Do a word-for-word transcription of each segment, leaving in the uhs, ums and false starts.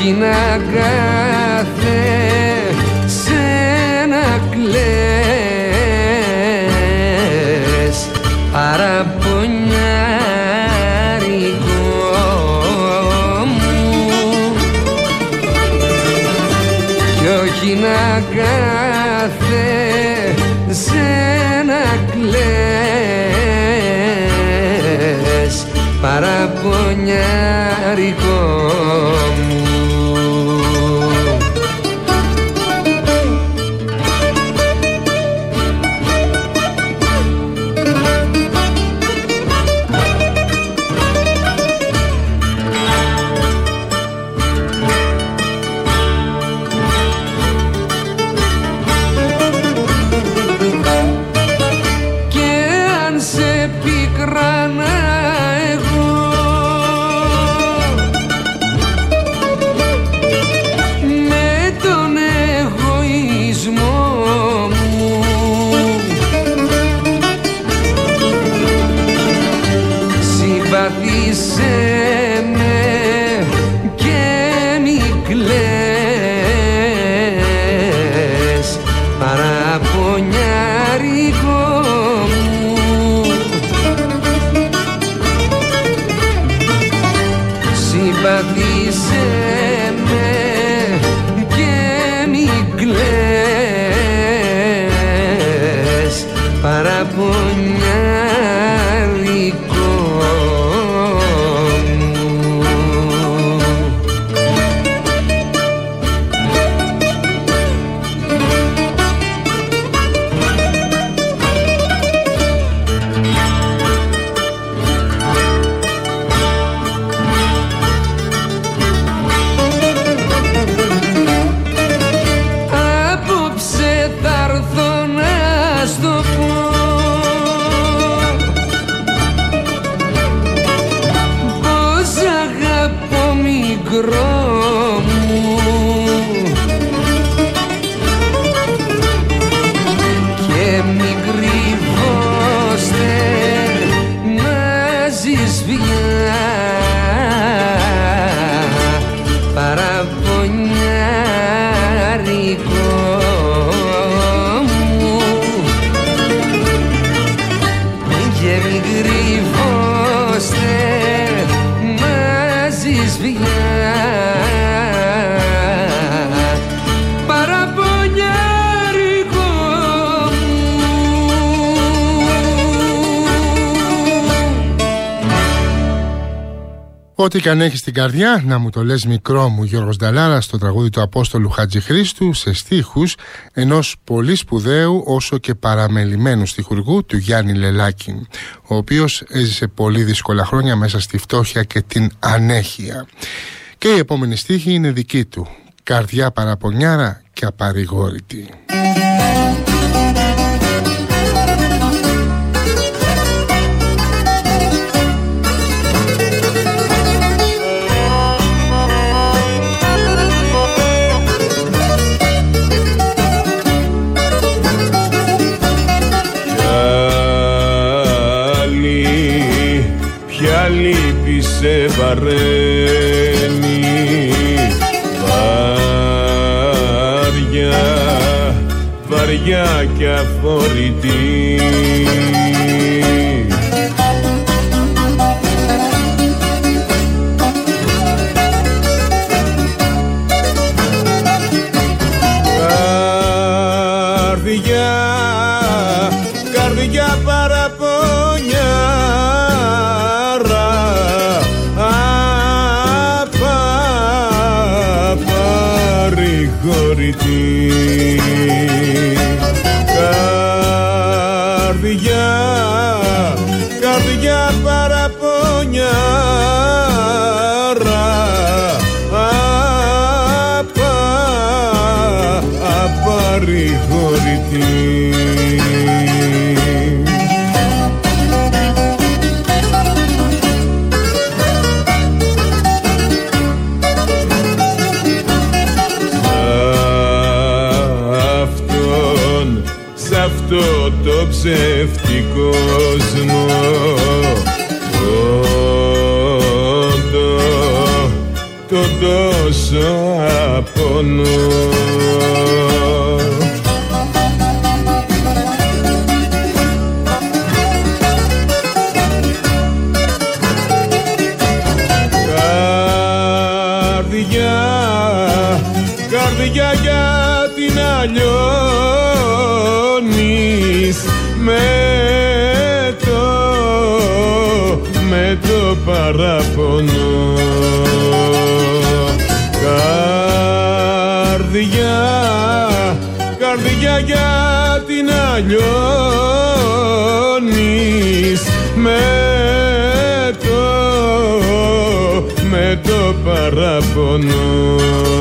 όχι να κάθε σένα κλαις παραπονιάρικο μου, κι όχι να κάθε σένα κλαις παραπονιάρικο μου. Ό,τι και αν έχεις στην καρδιά, να μου το λες μικρό μου. Γιώργος Νταλάρα στο τραγούδι του Απόστολου Χατζηχρήστου σε στίχους ενός πολύ σπουδαίου όσο και παραμελημένου στιχουργού του Γιάννη Λελάκη, ο οποίος έζησε πολύ δύσκολα χρόνια μέσα στη φτώχεια και την ανέχεια. Και η επόμενη στίχη είναι δική του, καρδιά παραπονιάρα και απαρηγόρητη. Λύπη σε βαραίνει βαριά, βαριά και αφορητή. Καρδιά, καρδιά παραπονιά, καρδιά, καρδιά παραπονιάρα, απα, απαρηγορητή. Αυτό το ψεύτικο κόσμο, το, το, το τόσο παραπονώ. Καρδιά, καρδιά γιατί να λιώνεις με το, με το παραπονώ. Καρδιά, καρδιά γιατί να λιώνεις με το, με το παραπονώ.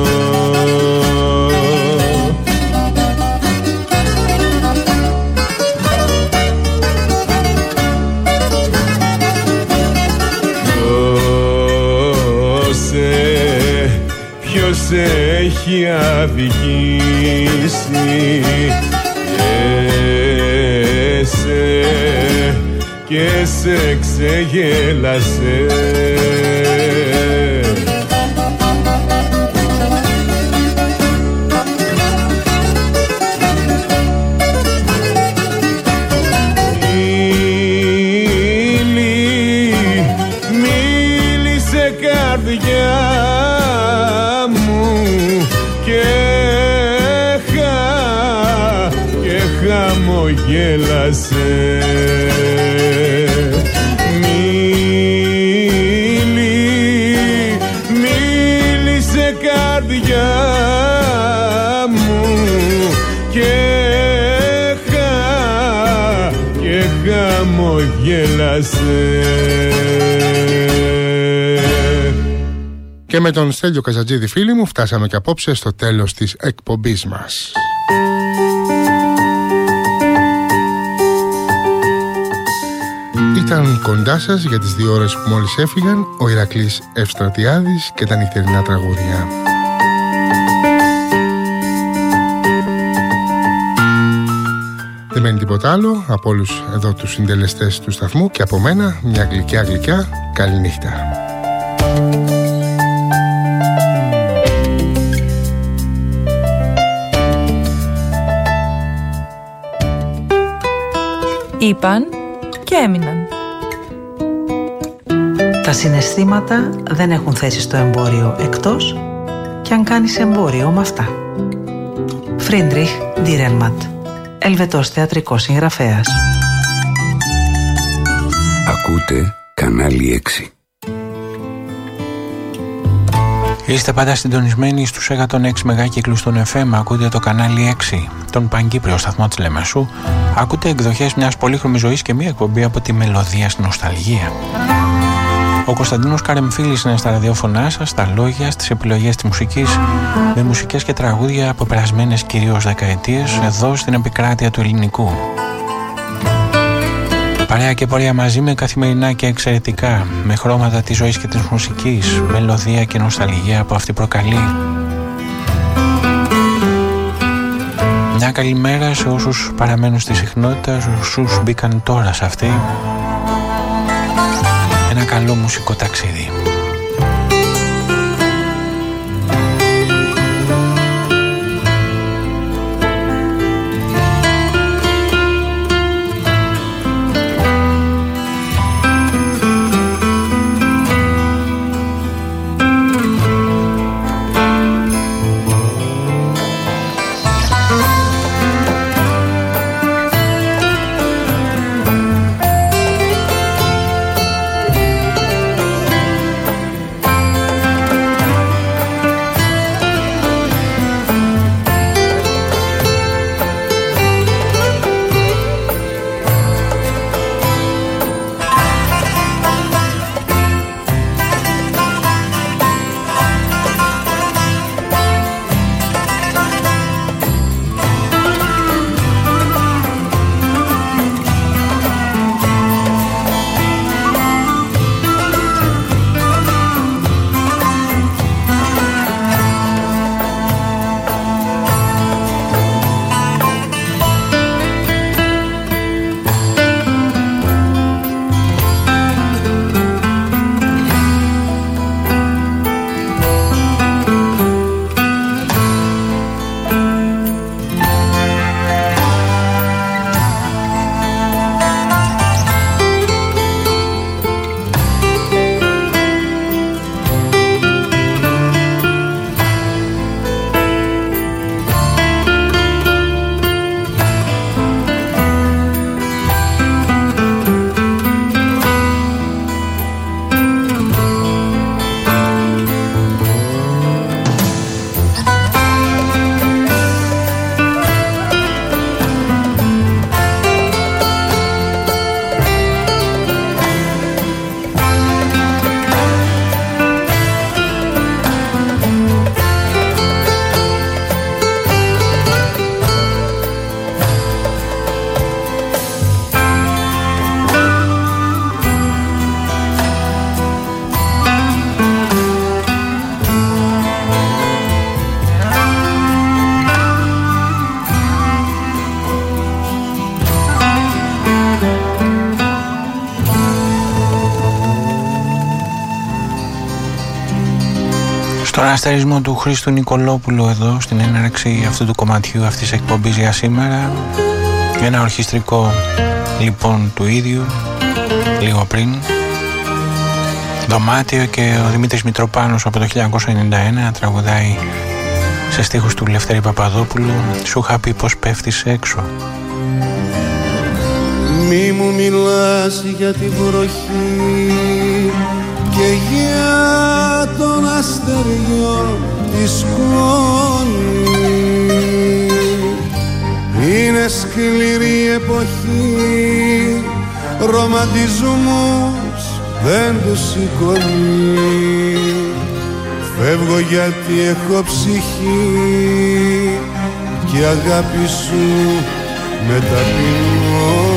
Ποιος έχει αδικήσει και σε, και σε ξεγέλασε. Μίλη, μίλησε καρδιά χαμογέλασε. Μίλη, μίλησε καρδιά μου και χα, και χαμογέλασε. Και με τον Στέλιο Καζατζίδη, φίλοι μου, φτάσαμε και απόψε στο τέλος της εκπομπής μας. Ήταν κοντά σας για τις δύο ώρες που μόλις έφυγαν ο Ηρακλής Ευστρατιάδης και τα νυχτερινά τραγούδια. Δεν μένει τίποτα άλλο από όλους εδώ τους συντελεστές του σταθμού και από μένα μια γλυκιά γλυκιά καληνύχτα. Είπαν και έμειναν. Τα συναισθήματα δεν έχουν θέση στο εμπόριο, εκτός κι αν κάνεις εμπόριο με αυτά. Φρίντριχ Ντίρελματ, Ελβετός θεατρικός συγγραφέας. Ακούτε κανάλι έξι. Είστε πάντα συντονισμένοι στους εκατόν έξι μεγάκυκλους των εφ εμ. Ακούτε το κανάλι έξι, τον Παγκύπριο σταθμό της Λεμεσού. Ακούτε εκδοχές μιας πολύχρωμης ζωής και μια εκπομπή από τη μελωδία στην νοσταλγία. Ο Κωνσταντίνος Καρεμφίλης είναι στα ραδιόφωνά σας, στα λόγια, στις επιλογές της μουσικής, με μουσικές και τραγούδια από περασμένες κυρίως δεκαετίες, εδώ στην επικράτεια του ελληνικού. Παρέα και πορεία μαζί με καθημερινά και εξαιρετικά, με χρώματα της ζωής και της μουσικής, μελωδία και νοσταλγία που αυτή προκαλεί. Μια καλημέρα σε όσους παραμένουν στη συχνότητα, σε όσους μπήκαν τώρα σε αυτή. Ένα καλό μουσικό ταξίδι. Στον αστερισμό του Χρήστου Νικολόπουλου εδώ στην έναρξη αυτού του κομματιού αυτής της εκπομπής για σήμερα. Ένα ορχιστρικό λοιπόν του ίδιου λίγο πριν. Δωμάτιο, και ο Δημήτρης Μητροπάνος από το χίλια εννιακόσια ενενήντα ένα τραγουδάει σε στίχους του Λευτέρη Παπαδόπουλου. Σου είχα πει πως πέφτεις έξω. Μη μου μιλάς για τη βροχή και για τον αστεριό τη σκόνη. Είναι σκληρή εποχή, ρομαντισμούς δεν του σηκώνει. Φεύγω γιατί έχω ψυχή και η αγάπη σου με ταπεινώνει.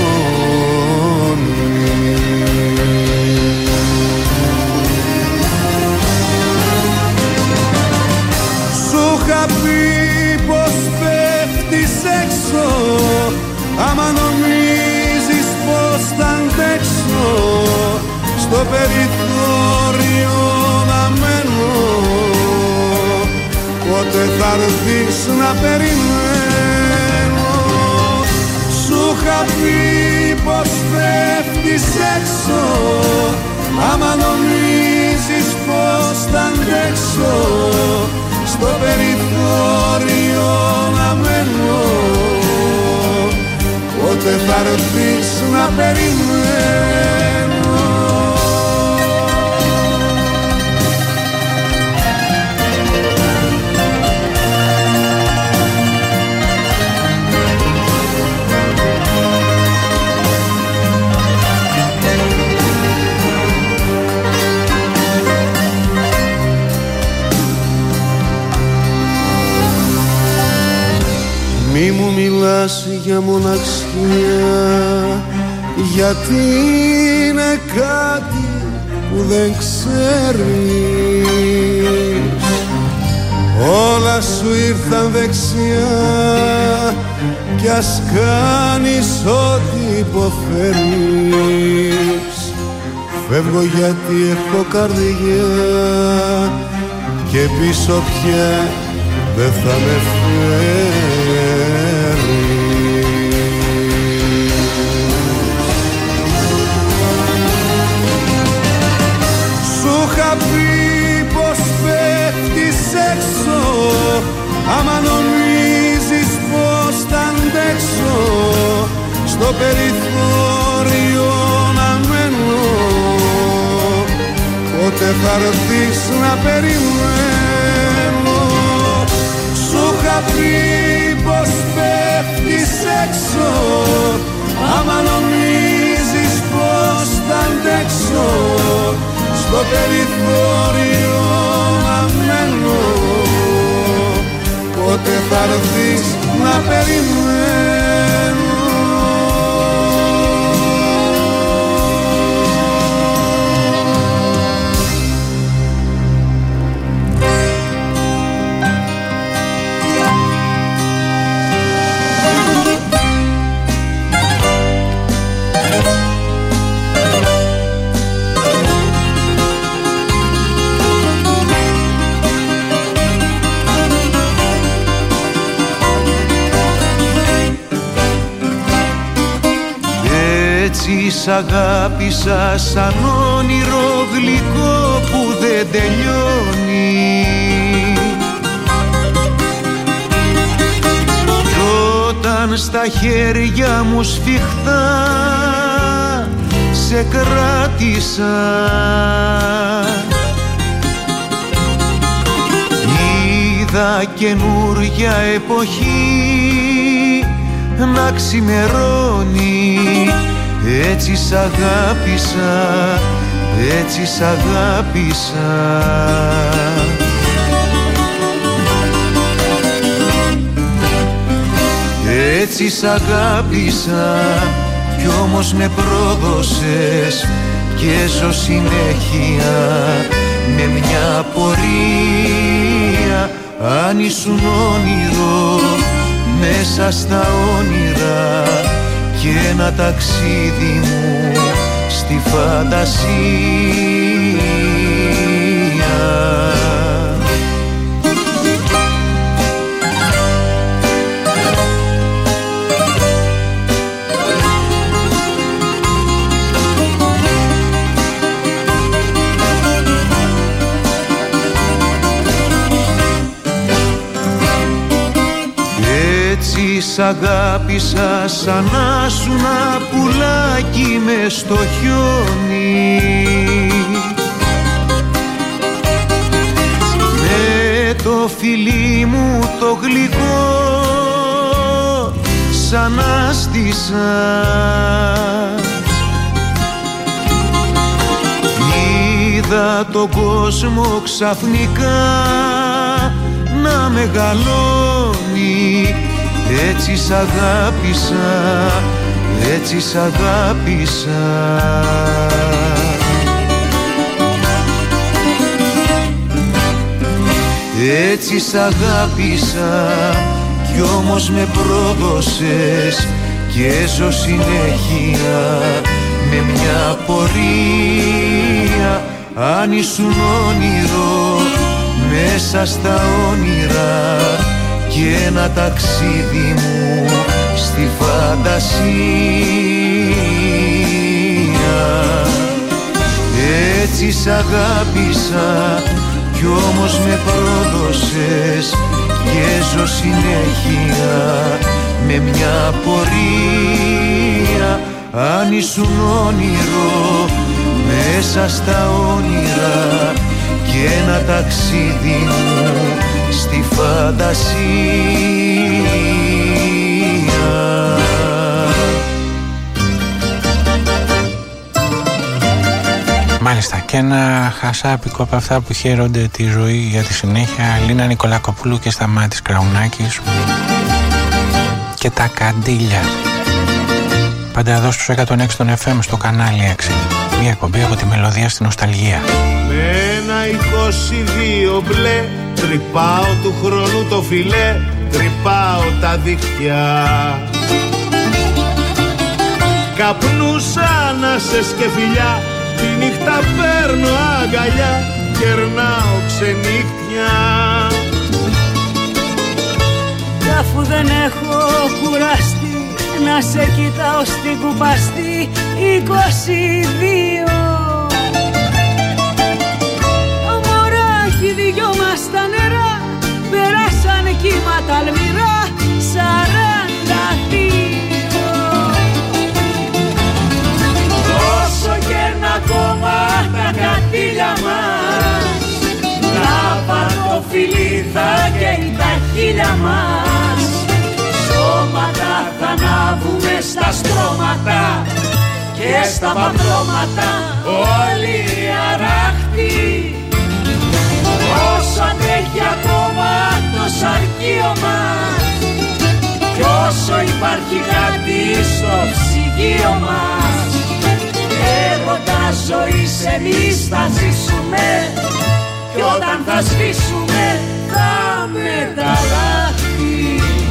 Σου είχα πει πως πέφτεις έξω, άμα νομίζεις πως θα αντέξω στο περιθώριο να μένω. Πότε θα έρθεις να περιμένω. Σου είχα πει πως φεύγεις έξω, άμα νομίζεις πως θα αντέξω στο περιθώριο να μένω. Πότε θα έρθεις να περιμένω. Μη μου μιλάς για μοναξιά, γιατί είναι κάτι που δεν ξέρεις. Όλα σου ήρθαν δεξιά κι ας κάνεις ό,τι υποφέρεις. Φεύγω γιατί έχω καρδιά και πίσω πια δεν θα με φέρεις. Σου είχα πει πως πέφτεις έξω, άμα νομίζεις πως θα αντέξω στο περιθώριο να μένω. Πότε θα έρθεις να περιμένω. Σου είχα πει πως πέφτεις έξω, άμα νομίζεις πως θα αντέξω στο περιθώριο να μένω. Πότε θα έρθεις να περιμένω. Έτσι σ' αγάπησα σαν όνειρο γλυκό που δεν τελειώνει. Κι όταν στα χέρια μου σφιχτά σε κράτησα, είδα καινούρια εποχή να ξημερώνει. Έτσι σ' αγάπησα, έτσι σ' αγάπησα. Έτσι σ' αγάπησα κι όμως με πρόδωσες και ζω συνέχεια με μια απορία. Αν ήσουν όνειρο μέσα στα όνειρα και ένα ταξίδι μου στη φαντασία. σ' αγάπησα σαν να σου ένα πουλάκι μες στο χιόνι. Με το φιλί μου το γλυκό σ' ανάστησα. Είδα τον κόσμο ξαφνικά να μεγαλώνει. Έτσι σ' αγάπησα, έτσι σ' αγάπησα. Έτσι σ' αγάπησα κι όμως με πρόδωσες και ζω συνέχεια με μια πορεία. Αν ήσουν όνειρο μέσα στα όνειρα και ένα ταξίδι μου στη φαντασία. Έτσι σ' αγάπησα κι όμως με πρόδωσες και ζω συνέχεια με μια πορεία. Αν ήσουν όνειρο μέσα στα όνειρα και ένα ταξίδι μου στη φαντασία. Μάλιστα, και ένα χασάπικο από αυτά που χαίρονται τη ζωή για τη συνέχεια. Λίνα Νικολακοπούλου και Σταμάτης Κραουνάκης και τα καντήλια. Πάντα εδώ στους εκατόν έξι των εφ εμ στο κανάλι έξι. Μια εκπομπή από τη μελωδία στην νοσταλγία. Με ένα είκοσι δύο μπλε τρυπάω του χρόνου το φιλέ, τρυπάω τα δίχτυα. Καπνούς, άνασες και φιλιά, τη νύχτα παίρνω αγκαλιά, κερνάω ξενύχτια. Κι αφού δεν έχω κουραστεί να σε κοιτάω στην κουπαστή είκοσι δύο, μωράκι δυο μας τα νερά περάσαν κύματα αλμυρά σαράντα δύο. Όσο και ένα ακόμα τα κατήλια μας, λάβα το φιλί θα καίει τα χείλια μας. Σώματα θα ανάβουμε στα στρώματα και στα παπλώματα όλοι οι αράχτοι. Όσο αντέχει ακόμα το σαρκείο μας κι όσο υπάρχει κάτι στο ψυγείο μας, έρωτα ζωής εμείς θα ζήσουμε κι όταν θα σβήσουμε θα μεταλλάχθει.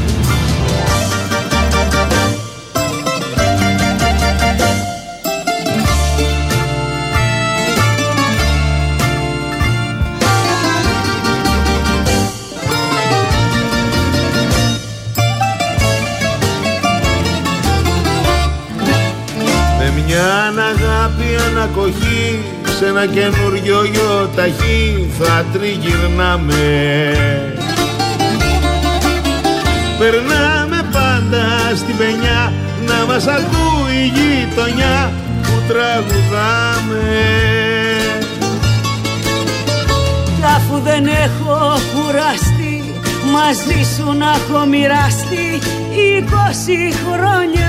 Μια αγάπη ανακοχή σε ένα καινούριο γιοταχή θα τριγυρνάμε. Περνάμε πάντα στην πενιά να μας ακούει η γειτονιά που τραγουδάμε. Κι αφού δεν έχω κουραστεί μαζί σου να έχω μοιραστεί είκοσι χρόνια,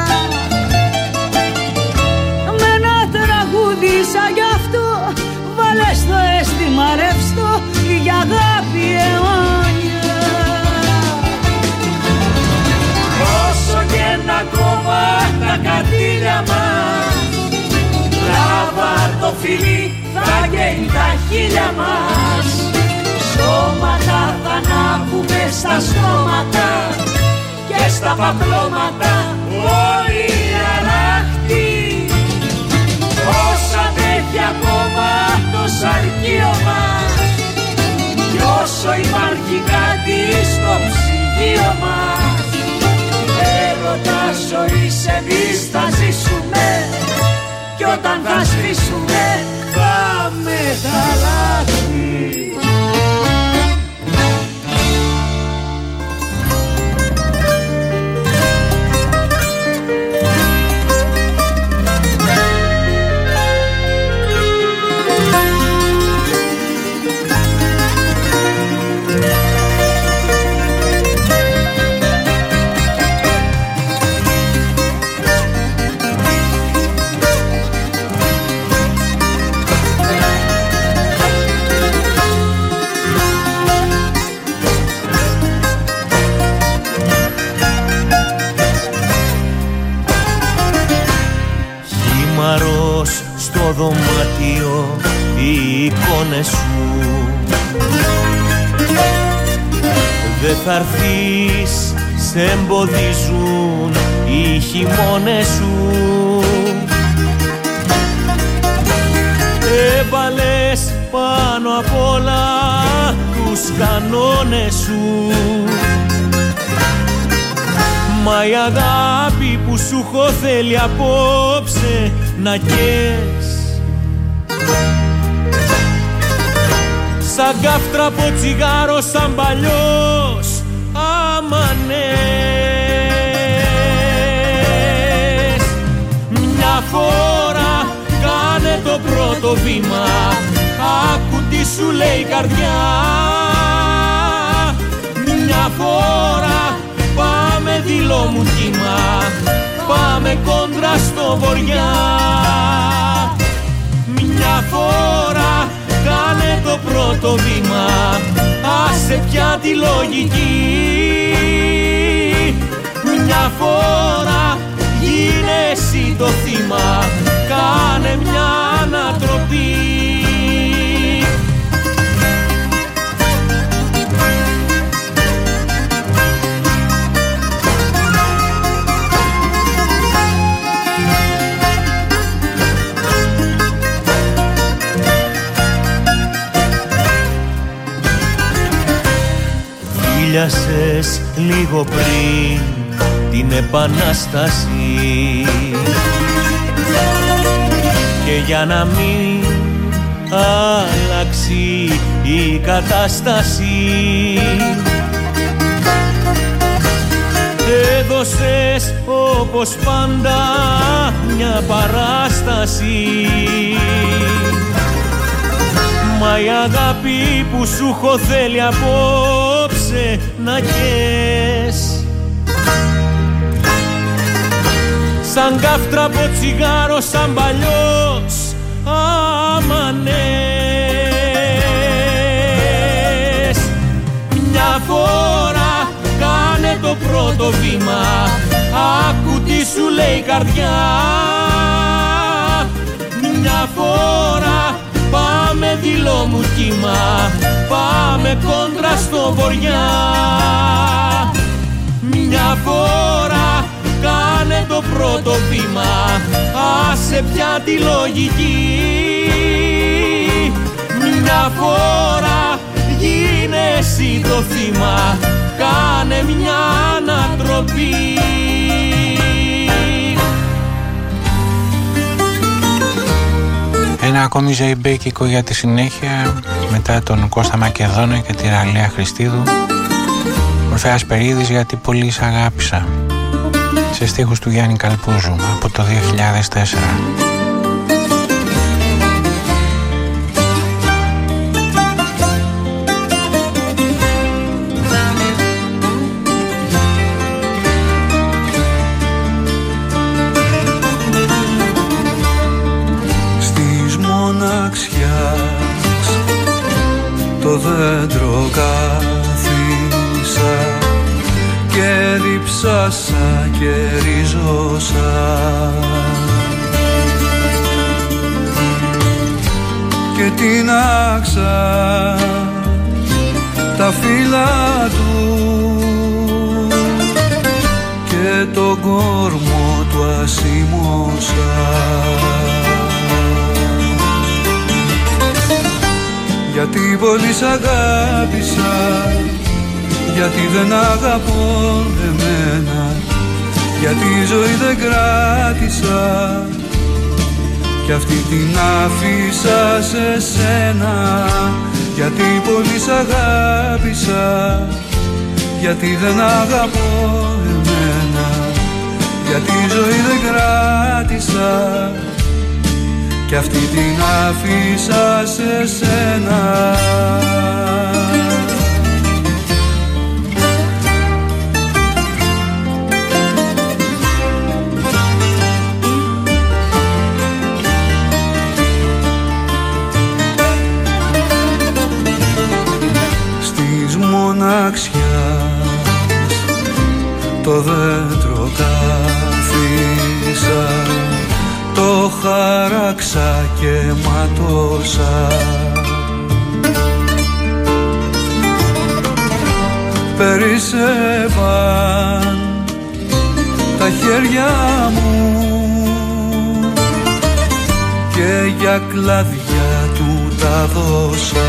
σαν γι' αυτό βάλε στο αίσθημα ρευστό για αγάπη αιώνια. Όσο και ένα ακόμα τα κατήλια μας, λάβα το φιλί θα καίει τα χείλια μας. Σώματα θα ανάβουμε στα στρώματα και στα παπλώματα όλοι οι αράχτοι. Όσα αντέχει ακόμα το σαρκείο μας κι όσο υπάρχει κάτι στο ψυγείο μας, έρωτα ζωής εμείς θα ζήσουμε κι όταν θα σβήσουμε θα μεταλλάχθει. δωμάτιο οι εικόνες σου. Δε θα έρθεις, σε εμποδίζουν οι χειμώνες σου. Έβαλες πάνω απ' όλα τους κανόνες σου. Μα η αγάπη που σου έχω θέλει απόψε να καις. Σαν κάφτρα από τσιγάρο, σαν παλιός αμανές. Μια φορά κάνε το πρώτο βήμα, άκου τι σου λέει η καρδιά. Μια φορά πάμε δειλό μου κύμα, πάμε κόντρα στο βοριά. Μια φορά κάνε το πρώτο βήμα, άσε πια τη λογική. Μια φορά γίνε εσύ το θύμα, κάνε μια ανατροπή. Φίλιασες λίγο πριν την Επανάσταση και για να μην αλλάξει η κατάσταση έδωσες όπως πάντα μια παράσταση. Μα η αγάπη που σου έχω θέλει απόψε να καις. Σαν κάφτρα από τσιγάρο, σαν παλιός αμανές. Μια φορά κάνε το πρώτο βήμα, άκου τι σου λέει η καρδιά. Μια φορά πάμε δειλό μου κύμα, πάμε κόντρα στο βοριά. Μια φορά κάνε το πρώτο βήμα, άσε πια τη λογική. Μια φορά γίνε εσύ το θύμα, κάνε μια ανατροπή. Ένα ακόμη ζεϊμπέκικο για τη συνέχεια, μετά τον Κώστα Μακεδόνα και τη Ραλέα Χριστίδου. Ορφέας Περίδης, γιατί πολύ σ' αγάπησα, σε στίχους του Γιάννη Καλπούζου από το δύο χιλιάδες τέσσερα. Το δέντρο κάθισα και διψάσα και ριζώσα και τίναξα τα φύλλα του και τον κόρμο του ασήμωσα. Γιατί πολύ σ' αγάπησα, γιατί δεν αγαπώ εμένα, γιατί η ζωή δεν κράτησα κι αυτή την άφησα σε σένα. Γιατί πολύ σ' αγάπησα, γιατί δεν αγαπώ εμένα, γιατί η ζωή δεν κράτησα κι αυτή την άφησα σε σένα. Στις μοναξιάς το δέντρο κάθισα, το χάραξα και ματώσα. Περισσεύαν τα χέρια μου και για κλαδιά του τα δώσα.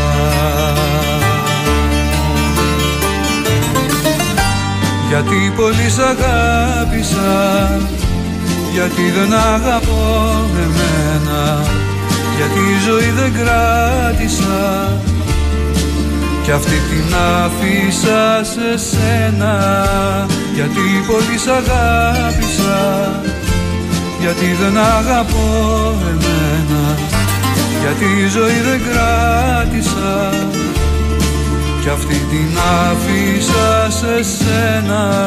Γιατί πολύ σ' αγάπησα, γιατί δεν αγαπώ εμένα, γιατί η ζωή δεν κράτησα κι αυτή την άφησα σε σένα. Γιατί πολύ σ' αγάπησα, γιατί δεν αγαπώ εμένα, γιατί η ζωή δεν κράτησα κι αυτή την άφησα σε σένα.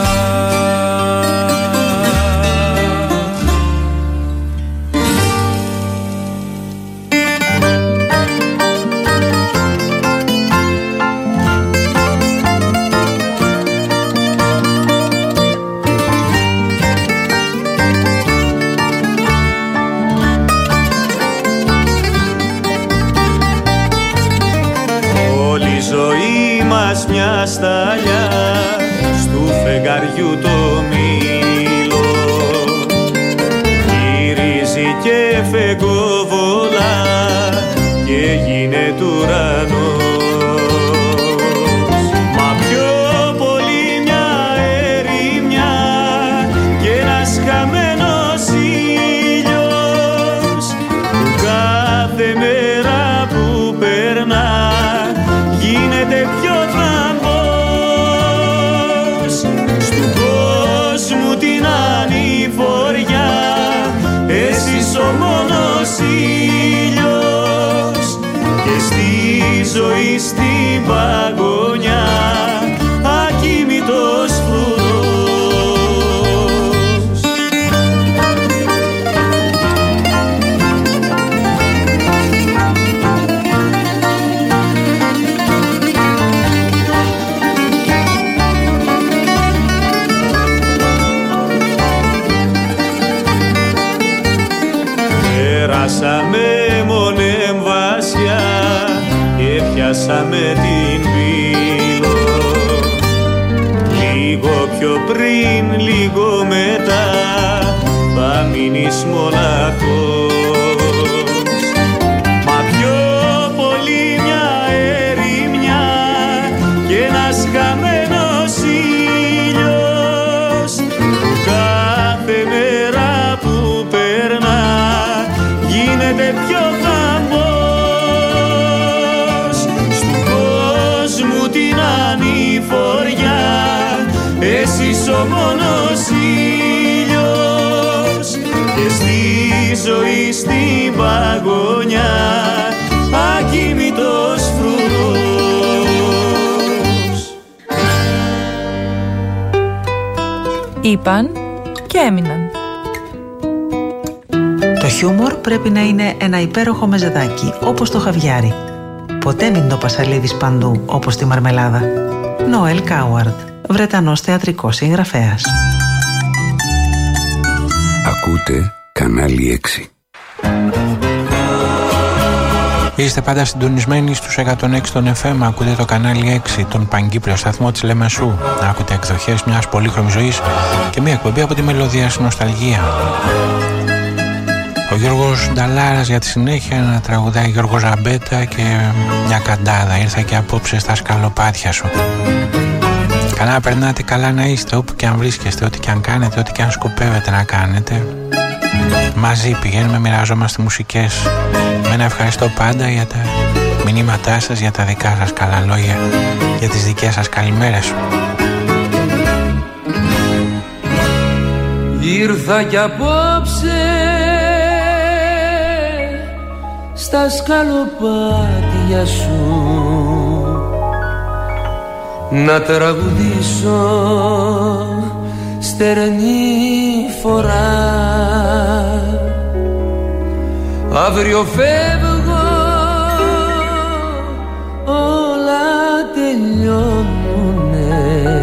Μια σταλιά στου φεγγαριού το μήλο γυρίζει και φεγγοβολά και γίνεται ουρανός. Μα πιο πολύ μια ερημιά και ένας χαμένος ήλιος που κάθε μέρα που περνά γίνεται πιο ο μόνος ήλιος και στη ζωή στην παγωνιά ακοίμητος φρουρός. Πέρασαμε μονέμ βασιά και πιάσαμε την πύλο. Λίγο πιο πριν, λίγο μετά θα μείνεις μοναχός. Μα πιο πολύ μια ερημιά και ένας χαμένος ήλιος κάθε μέρα που περνά γίνεται πιο θαμπός στου κόσμου την ανηφοριά. Εσύ ο μόνος ήλιος και στη ζωή στην παγωνιά ακοίμητος φρουρός. Είπαν και έμειναν. Το χιούμορ πρέπει να είναι ένα υπέροχο μεζεδάκι, όπως το χαβιάρι. Ποτέ μην το πασαλίδεις παντού, όπως τη μαρμελάδα. Νόελ Κάουαρντ, Βρετανός θεατρικός συγγραφέας. Ακούτε κανάλι έξι. Είστε πάντα συντονισμένοι στους εκατόν έξι των εφ εμ. Ακούτε το κανάλι έξι, τον παγκύπριο σταθμό της Λεμεσού. Ακούτε εκδοχές μιας πολύχρωμης ζωής και μια εκπομπή από τη μελωδία στη νοσταλγία. Ο Γιώργος Νταλάρας για τη συνέχεια να τραγουδάει Γιώργο Ζαμπέτα και μια καντάδα. Ήρθα και απόψε στα σκαλοπάτια σου. Καλά να περνάτε, καλά να είστε όπου και αν βρίσκεστε, ό,τι και αν κάνετε, ό,τι και αν σκοπεύετε να κάνετε. Μαζί πηγαίνουμε, μοιραζόμαστε μουσικές. Με ένα ευχαριστώ πάντα για τα μηνύματά σας, για τα δικά σας καλά λόγια, για τις δικές σας καλημέρες. Ήρθα κι απόψε στα σκαλοπάτια σου να τραγουδήσω στερνή φορά. Αύριο φεύγω, όλα τελειώνουνε,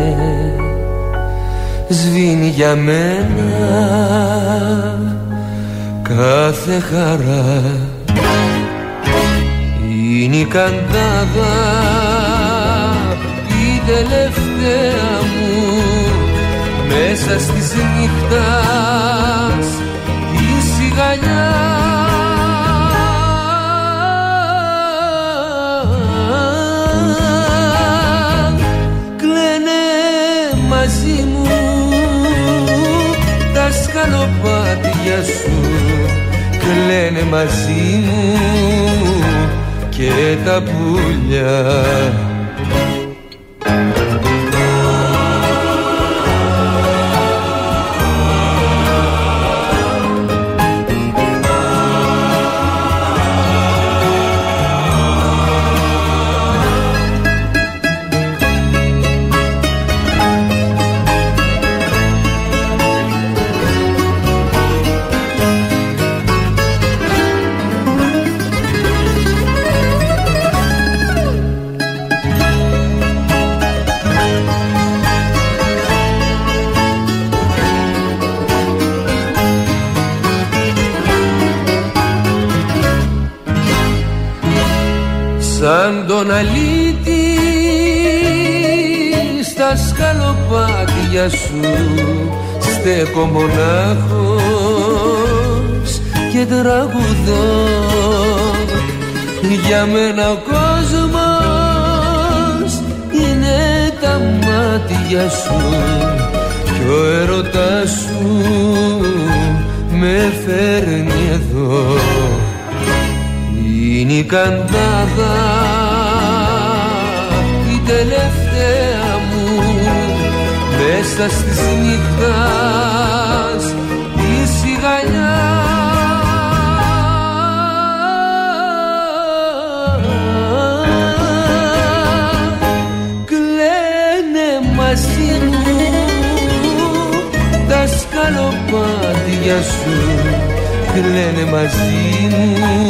σβήνει για μένα κάθε χαρά. Είναι η καντάδα η τελευταία μου μέσα στις νύχτας η σιγανιά. Κλαίνε μαζί μου τα σκαλοπάτια σου, κλαίνε μαζί μου και τα πουλιά. Σαν τον αλήτη στα σκαλοπάτια σου στέκω μονάχος και τραγουδώ. Για μένα ο κόσμος είναι τα μάτια σου κι ο έρωτας σου με φέρνει εδώ. Είναι η καντάδα η τελευταία μου μέσα στις νύχτας η σιγανιά. Κλαίνε μαζί μου τα σκαλοπάτια σου, κλαίνε μαζί μου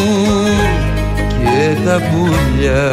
και τα πουλιά.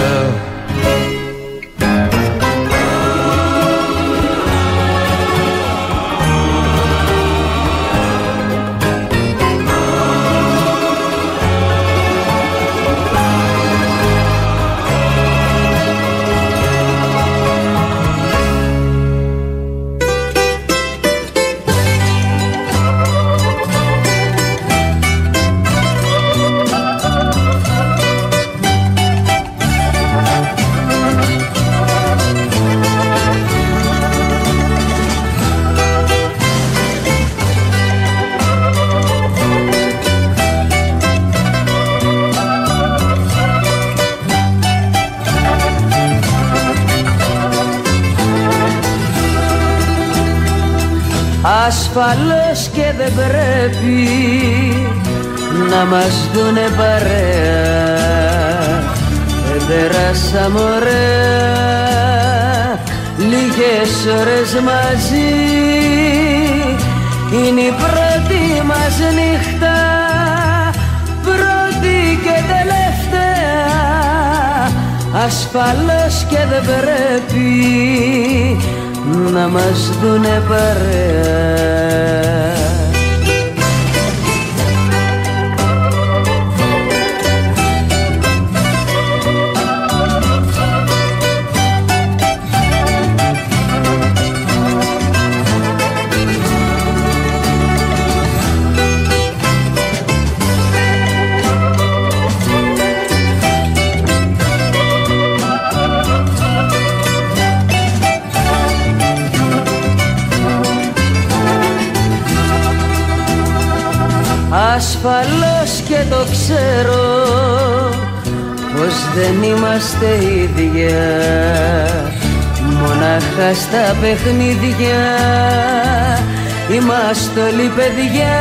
Ασφαλώς και δεν πρέπει να μας δουνε παρέα. Δεν περάσαμε ωραία λίγες ώρες μαζί. Είναι η πρώτη μας νύχτα, πρώτη και τελευταία. Ασφαλώς και δεν πρέπει να μας δουνε παρέα. Ασφαλώς και το ξέρω πως δεν είμαστε ίδια, μονάχα στα παιχνίδια είμαστε όλοι παιδιά.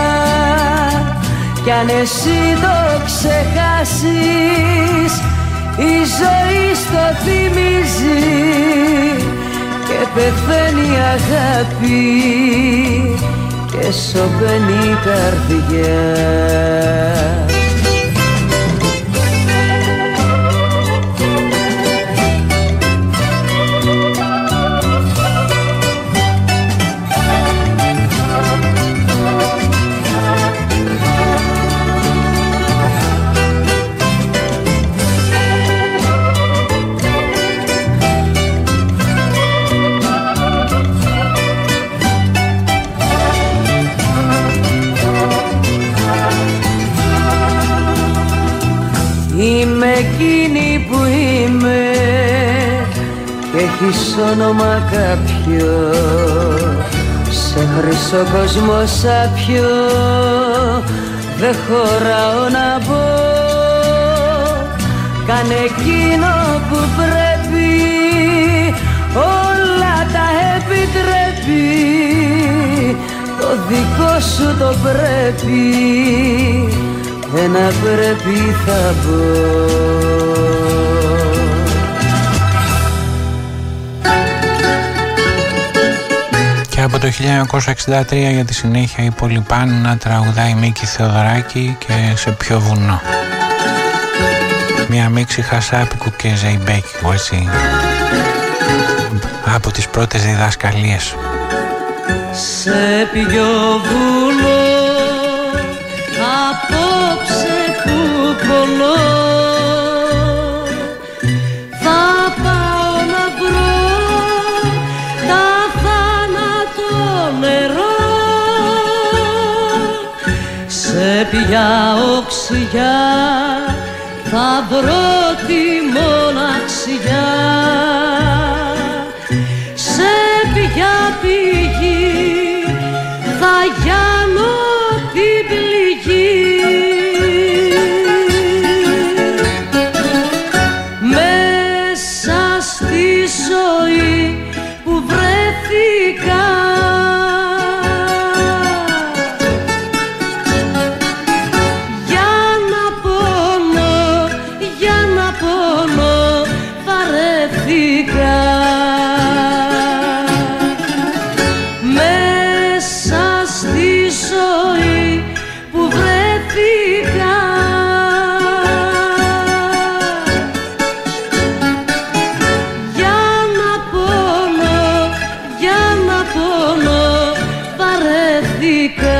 Κι αν εσύ το ξεχάσεις η ζωή στο θυμίζει και πεθαίνει η αγάπη και σωπαίνει η καρδιά. Είμαι εκείνη που είμαι και έχεις όνομα κάποιο, σε χρυσό κόσμο σάπιο δεν χωράω να μπω. Κάνε εκείνο που πρέπει, όλα τα επιτρέπει, το δικό σου το πρέπει, ένα πρέπει θα πω. Και από το χίλια εννιακόσια εξήντα τρία για τη συνέχεια η Πολυπάννα τραγουδάει Μίκη Θεοδωράκη και Σε ποιο βουνό. Μια μίξη Χασάπικου και Ζεϊμπέκικου, έτσι, από τις πρώτες διδασκαλίες. Σε ποιο βουνό απόψε που κολλώ, θα πάω να βρω τα θάνατο νερό. Σε ποια οξυγιά θα βρω τη μοναξιά, σε ποια πηγή θα γιάνω την πληγή. Μέσα στη ζωή που βρέθηκα, για να πονώ, για να πονώ βαρέθηκα. Μέσα στη ζωή που βρέθηκα, για να πονώ, για να πονώ βαρέθηκα.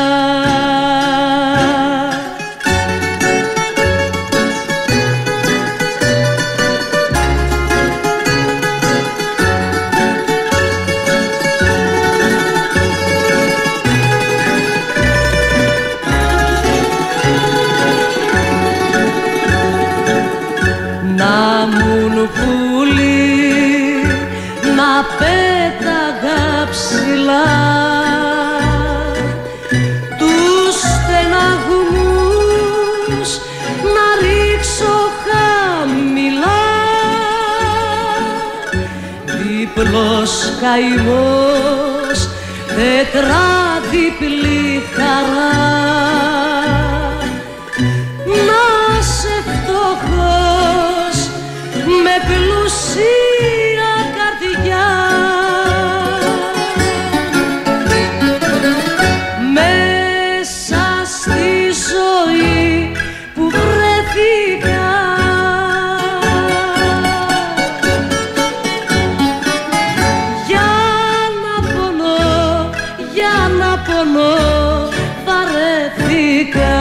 Να μουν πουλί, να πέταγα ψηλά τους στεναγμούς, να ρίξω χαμηλά. Διπλός καημός, τετράδιπλη χαρά, να σε φτωχός με πλουσία καρδιά. Μέσα στη ζωή που βρέθηκα, για να πονώ, για να πονώ βαρέθηκα.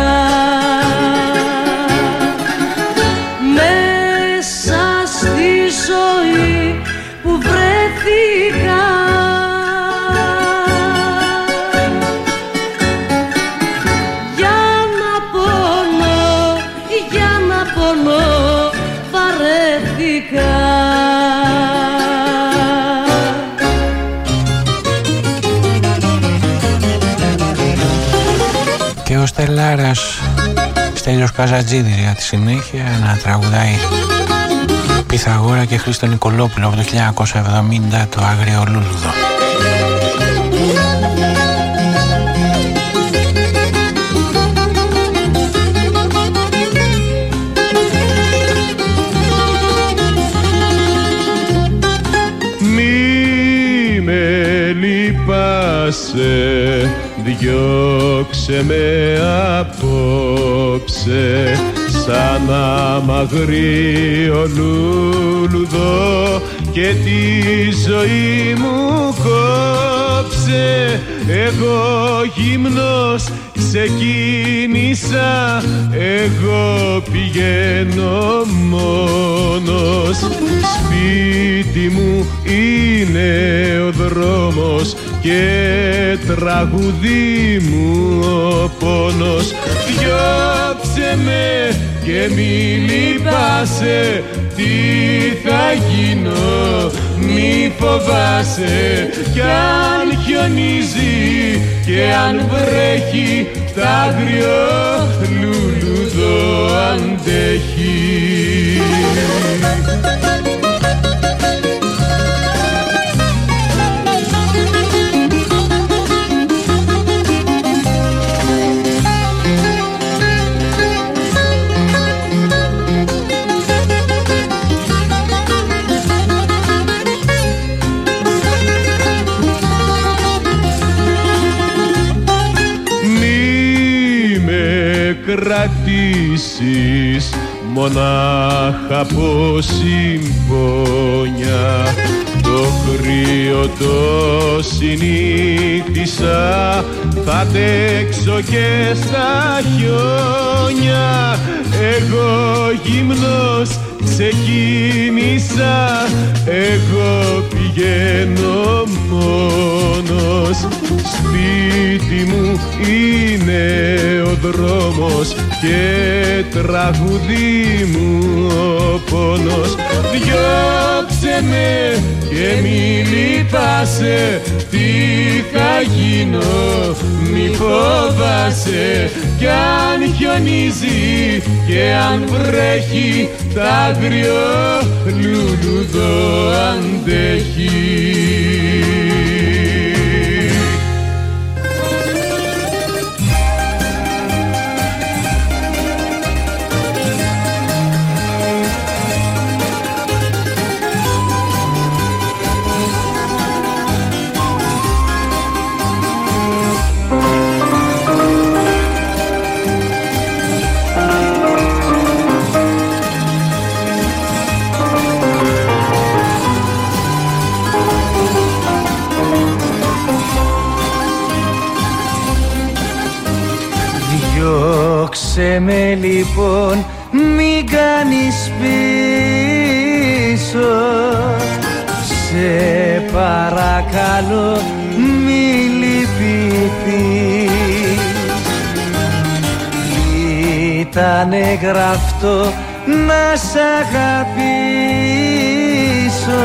Μέσα στη ζωή που βρέθηκα, για να πονώ, για να πονώ βαρέθηκα. Και ο Στελάρας Στέλιος Καζατζίδης για τη συνέχεια να τραγουδάει Πυθαγόρα και Χρήστο Νικολόπουλο από το χίλια εννιακόσια εβδομήντα, το Άγριο Λούλουδο. Μη με λυπάσαι, διώξε με απόψε, σαν αμαγρίο λούλουδο και τη ζωή μου κόψε. Εγώ γυμνός ξεκίνησα, εγώ πηγαίνω μόνος. Σπίτι μου είναι ο δρόμος και τραγουδί μου ο πόνος. Διώξε με, και μη λυπάσαι, τι θα γίνω μη φοβάσαι. Κι αν χιονίζει και αν βρέχει, τ' άγριο λουλουδό αντέχει. Κρατήσεις μονάχα από συμπόνια, το κρύο το συνήθισα, θα αντέξω και στα χιόνια. Εγώ γυμνός ξεκίνησα, εγώ πηγαίνω μόνος. Σπίτι μου είναι ο δρόμος και τραγουδί μου ο πόνος. Διώξε με και μη λυπάσαι, τι θα γίνω μη φοβάσαι. Κι αν χιονίζει και αν βρέχει, τ' άγριο λουλουδό αντέχει. Διώξε με λοιπόν, μην κάνεις πίσω, σε παρακαλώ μη λυπηθείς. Ήτανε γραφτό να σ' αγαπήσω,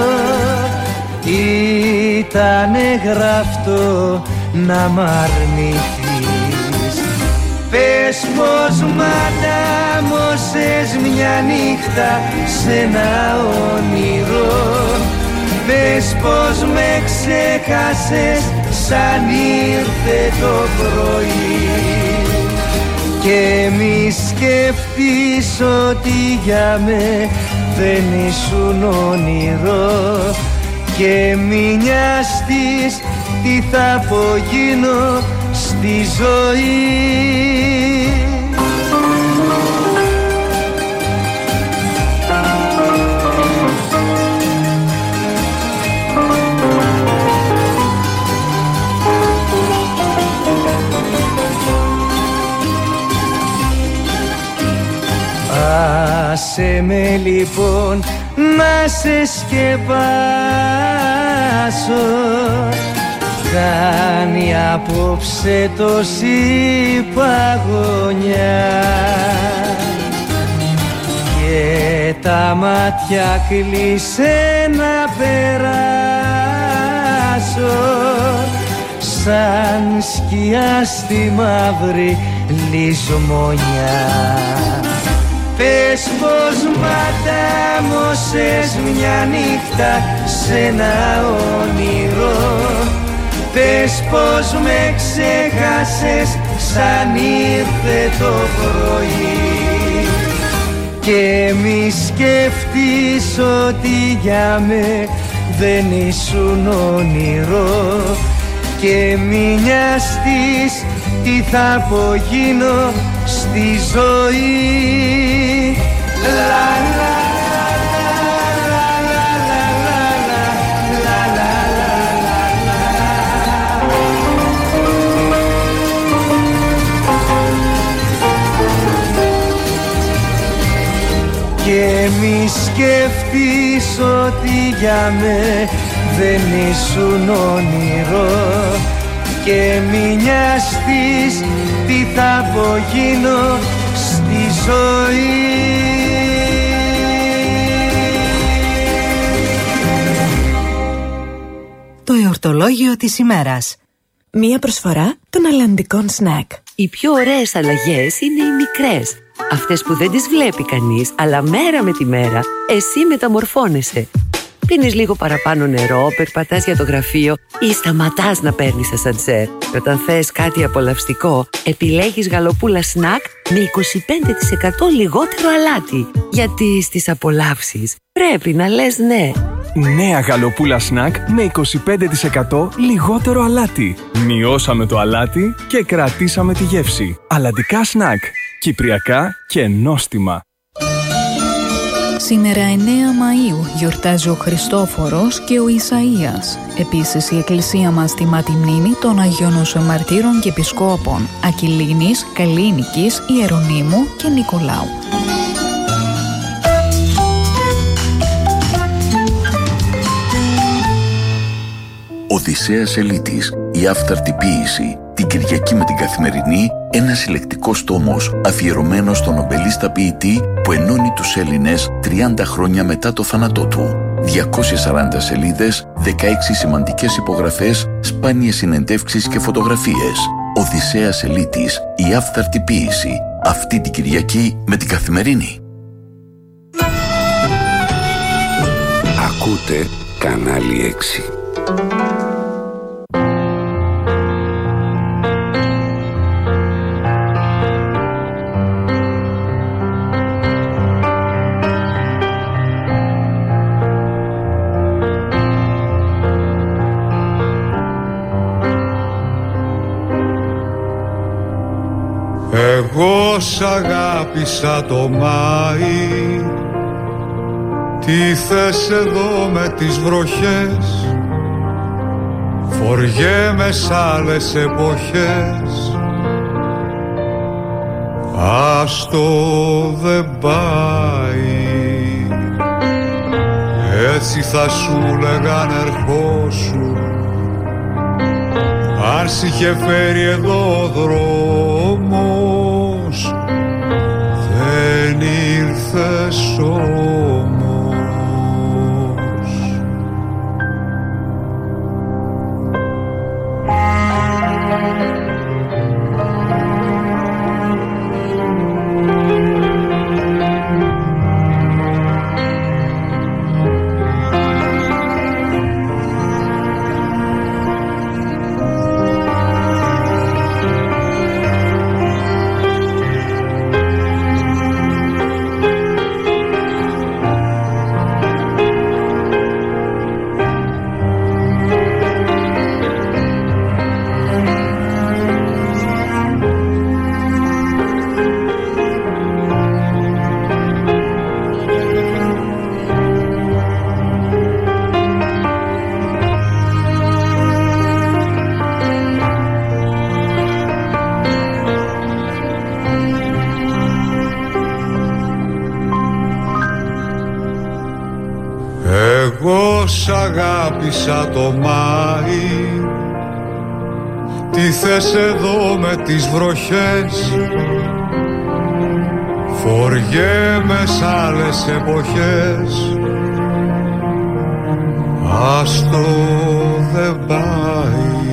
ήτανε γραφτό να μ' αρνηθείς. Πες πως μ' αντάμωσες μια νύχτα σ' ένα όνειρο, πες πως με ξέχασες σαν ήρθε το πρωί. Και μη σκεφτείς ότι για με δεν ήσουν όνειρο, και μη νοιαστείς τι θα απογίνω στη ζωή. Άσε με λοιπόν να σε σκεπάσω, κάνει απόψε τόση παγωνιά, και τα μάτια κλείσε να περάσω, σαν σκιά στη μαύρη λησμονιά. Πες πως μ' αντάμωσες μια νύχτα σ' ένα όνειρο, πες πως με ξέχασες σαν ήρθε το πρωί. Και μη σκεφτείς ότι για με δεν ήσουν όνειρο, και μη νοιαστείς τι θα απογίνω στη ζωή. Λα, λα, και μη σκεφτείς ότι για με δεν ήσουν όνειρο, και μη νοιαστείς τι θα απογίνω στη η ζωή. Το εορτολόγιο της ημέρας. Μία προσφορά των Ολλανδικών Σνακ. Οι πιο ωραίες αλλαγές είναι οι μικρές. Αυτές που δεν τις βλέπει κανείς, αλλά μέρα με τη μέρα εσύ μεταμορφώνεσαι. Πίνεις λίγο παραπάνω νερό, περπατάς για το γραφείο ή σταματάς να παίρνεις ασανσέρ. Και όταν θες κάτι απολαυστικό, επιλέγεις γαλοπούλα σνακ με είκοσι πέντε τοις εκατό λιγότερο αλάτι. Γιατί στις απολαύσεις πρέπει να λες ναι. Νέα γαλοπούλα σνακ με είκοσι πέντε τοις εκατό λιγότερο αλάτι. Μειώσαμε το αλάτι και κρατήσαμε τη γεύση. Αλλαντικά σνακ. Κυπριακά και νόστιμα. Σήμερα εννέα Μαΐου γιορτάζει ο Χριστόφορος και ο Ισαΐας. Επίσης η εκκλησία μας τιμά τη μνήμη των Αγίων Νοσομαρτύρων και Επισκόπων Ακυλίνης, Καλλίνικης, Ιερονύμου και Νικολάου. Οδυσσέας Ελίτης, η άφθαρτη ποίηση, την Κυριακή με την Καθημερινή, ένα συλλεκτικός τόμος αφιερωμένος στον νομπελίστα ποιητή που ενώνει τους Έλληνες τριάντα χρόνια μετά το θάνατό του. διακόσιες σαράντα σελίδες, δεκαέξι σημαντικές υπογραφές, σπάνιες συνεντεύξεις και φωτογραφίες. Οδυσσέας Ελίτης, η άφθαρτη ποίηση, αυτή την Κυριακή με την Καθημερινή. Ακούτε Κανάλι έξι. Εγώ σ' αγάπησα το Μάη, τι θες εδώ με τις βροχές, φοριέμαι σ' άλλες εποχές, άστο δεν πάει. Έτσι θα σου λέγαν ερχόσου, αν σ' είχε φέρει εδώ ο δρόμος, δεν ήρθες όμως. Εγώ σ' αγάπησα το Μάη, τι θες εδώ με τις βροχές, φοριέμαι σ' άλλες εποχές, άστο δεν πάει.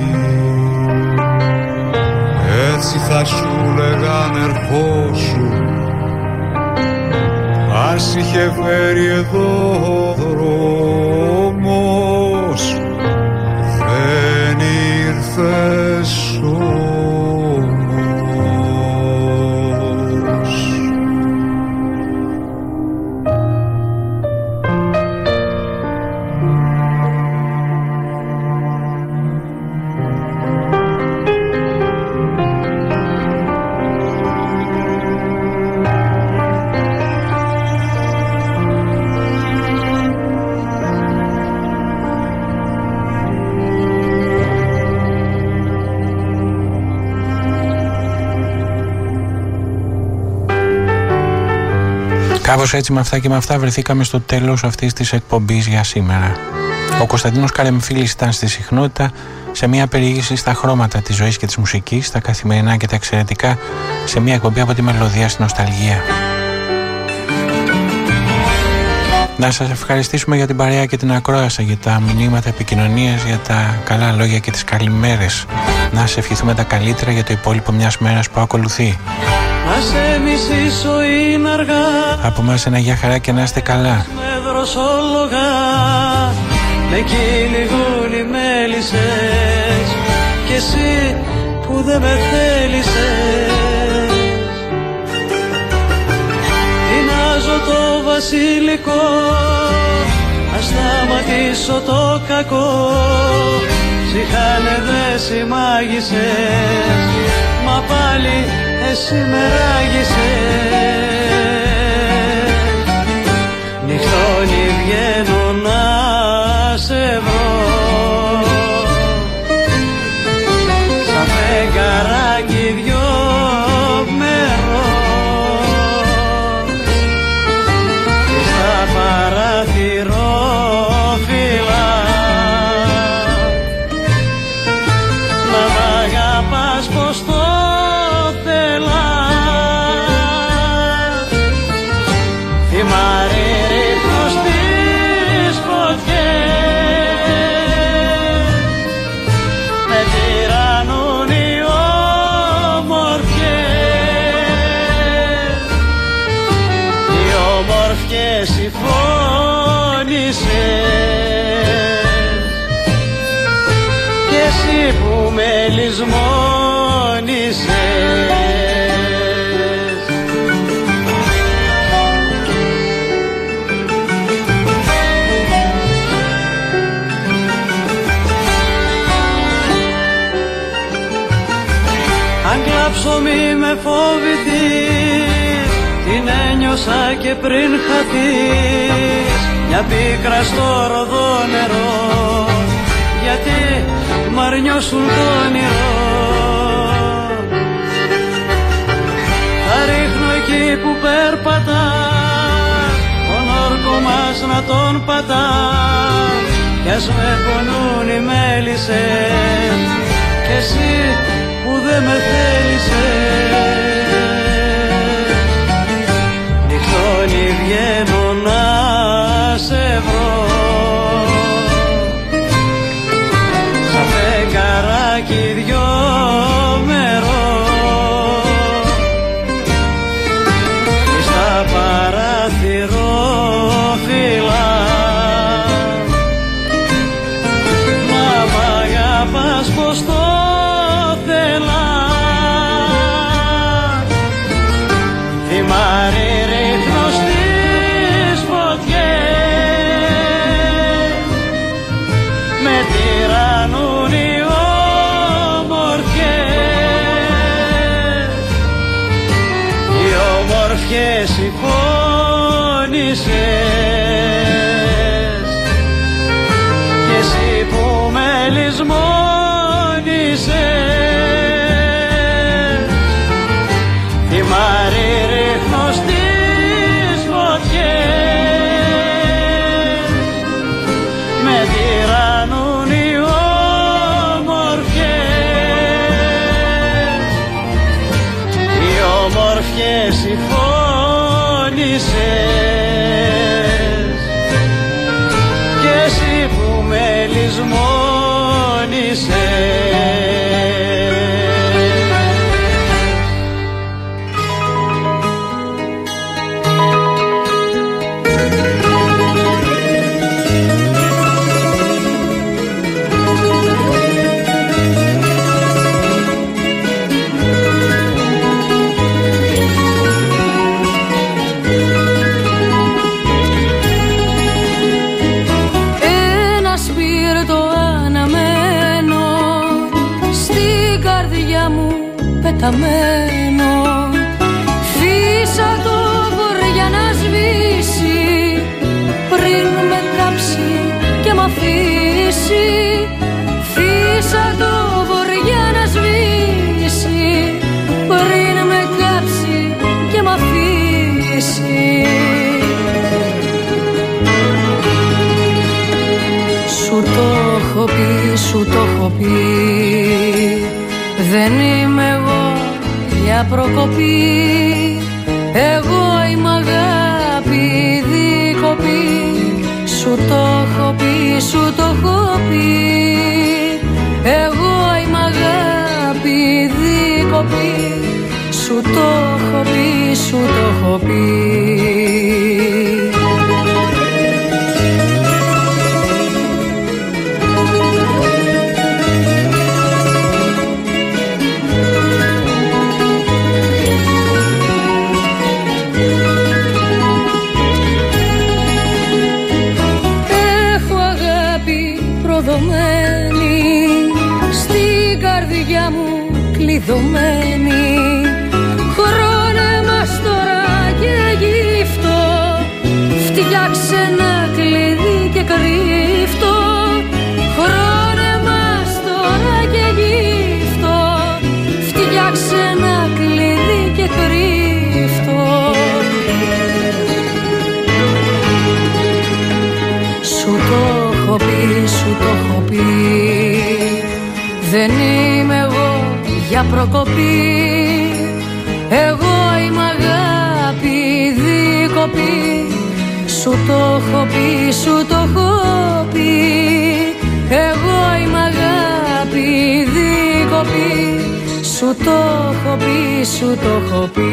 Έτσι θα σου λέγαν ερχόσου, αν σ' είχε φέρει εδώ ο δρόμος, δεν ήρθες όμως. Κάπως έτσι με αυτά και με αυτά βρεθήκαμε στο τέλος αυτής της εκπομπής για σήμερα. Ο Κωνσταντίνος Καρεμφίλης ήταν στη συχνότητα, σε μια περιήγηση στα χρώματα της ζωής και της μουσικής, τα καθημερινά και τα εξαιρετικά, σε μια εκπομπή από τη μελωδία στην νοσταλγία. Να σας ευχαριστήσουμε για την παρέα και την ακρόαση, για τα μηνύματα επικοινωνίας, για τα καλά λόγια και τις καλημέρες. Να σας ευχηθούμε τα καλύτερα για το υπόλοιπο μιας μέρας που ακολουθεί. Να σε μισήσω είναι αργά. Από μας ένα γεια χαρά και να είστε καλά. Με δροσόλογα, με κυνηγούν οι μέλισσες κι εσύ που δεν με θέλησες. Τεινάζω το βασιλικό, να σταματήσω το κακό. Ψυχάνε δε συμμάγησες, μα πάλι εσύ με ράγισες. Νυχτώνει βγαίνω να σε βρω, σαν φεγγαράκι δυο μερό. Στα παράθυρο φυλά, να μ' αγαπάς πως το θέλα. Θυμάρι ρίχνω στις φωτιές, με τυραννούν οι όμορφιες. Οι όμορφιες συμφώνησες κι εσύ που με λησμόνησες. Αν κλάψω μη με φοβηθείς, την ένιωσα και πριν χαθείς. Μια πίκρα στο ροδό νερό, γιατί μ' αρνιώσουν το όνειρο. Θα ρίχνω εκεί που περπατάς, τον όρκο μας να τον πατάς. Κι ας με πονούν οι μέλισσες κι εσύ που δεν με θέλησες. Νυχτώνει βγαίνω να σε βρω, σαν φεγγαράκι δυο μερό. Στα παράθυρο φυλά, να μ' αγαπάς πως το θέλα. Θυμάρι ρίχνω στις φωτιές, με τυραννούν οι όμορφιες. Οι όμορφιες συμφώνησες κι εσύ που με λησμόνησες. Θυμάρι ρίχνω στις φωτιές, με τυραννούν οι όμορφιες. Οι όμορφιες συμφώνησες κι εσύ που με λησμόνησες. πεταμένο. Φύσα το βοριά να σβήσει πριν με κάψει και μ' αφήσει. Φύσα το βοριά να σβήσει πριν με κάψει και μ' αφήσει. Σου το έχω έχω πει, σου το έχω πει. Δεν είμαι εγώ για προκοπή. Εγώ είμαι αγάπη δίκοπη. Σου το έχω πει, σου το έχω πει. Εγώ είμαι αγάπη δίκοπη. Σου το έχω πει, σου το έχω πει. Έχω αγάπη προδομένη στην καρδιά μου κλειδωμένη. Χρόνε μας τώρα και γύφτο. Φτιάξε ένα κλειδί και κρύφτο. Χρόνε μας τώρα και γύφτο. Φτιάξε ένα κλειδί και κρύφτο. Σου το έχω πει, σου το έχω πει. Δεν είμαι εγώ για προκοπή. Εγώ είμαι αγάπη δίκοπη. Σου το έχω πει, σου το έχω πει. Εγώ είμαι αγάπη δίκοπη. Σου το έχω πει, σου το έχω πει.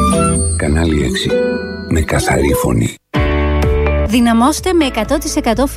Κανάλι έξι. Με καθαρή φωνή. Δυναμώστε με εκατό τοις εκατό